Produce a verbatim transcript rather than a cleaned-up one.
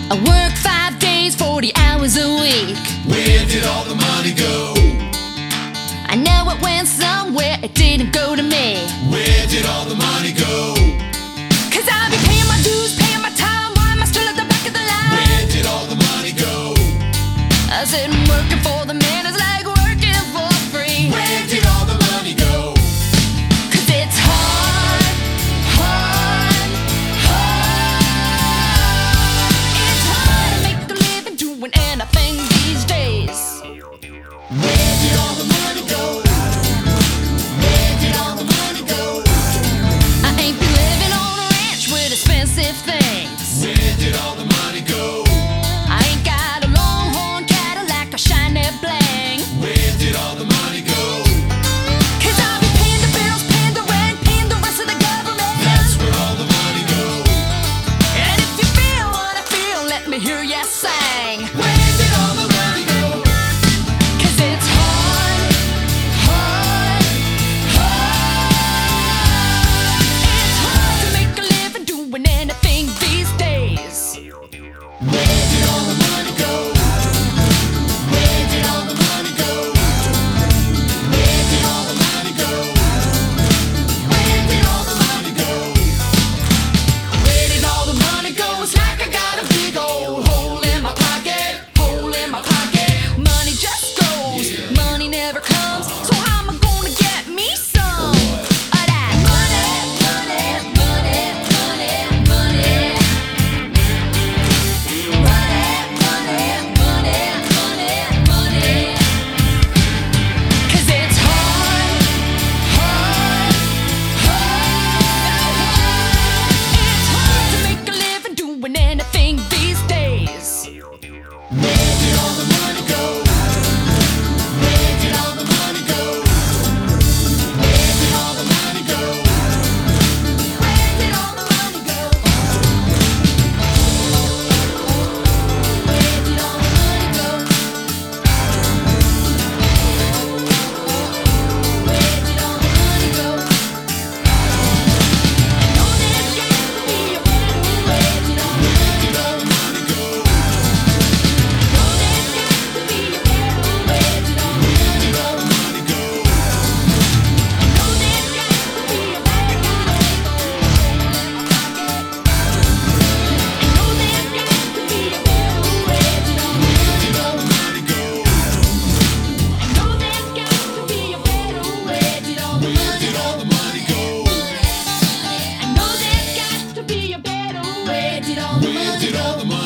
I work five days, forty hours a week. Where did all the money go? I know it went somewhere, it didn't go to me. Where did all the money go? Cause I've been paying my dues, paying my time. Why am I still at the back of the line? Where did all the money go? I said working for the man is like working for free. Where did all the money go? Cause it's hard, hard, hard. It's hard to make a living doing anything these days. Where did all the money go? Where did all the money go? I ain't been living on a ranch with expensive things. Where did all the money go? I ain't got a longhorn Cadillac or shiny bling. Where did all the money go? Cause I'll be paying the bills, paying the rent, paying the rest of the government. That's where all the money go. And if you feel what I feel, let me hear ya sing. Where did all the money go? Cause it's hard, hard, hard. It's hard to make a living doing anything these days. Where did all the money go? Where did all the money go? Where did all the money go? Where did all the money go? Where did all the money go? It's like I got a big old hole in my pocket, hole in my pocket. Money just goes, money never comes. So how am I gonna get me some of that money, money, money, money, money? Money, money, money, money. Cause it's hard, hard, hard. It's hard to make a living doing anything these days. Where did all the money go? Where did all the money go? Where did all the money go? Where did all the money go? Where did all the money go? Where did all the money go? Know there's got to be a better way. Where did all the money go? Money go. Know there's got to be a better way. Where did all the money go? Money go. Know there's got to be a better way. Know there's got to be a better way. Where did all the money go? Money go. Know there's got to be a better way. Did all the Where money did go? all the money go? I know there's got to be a better way. Did all the Where money did all the go? money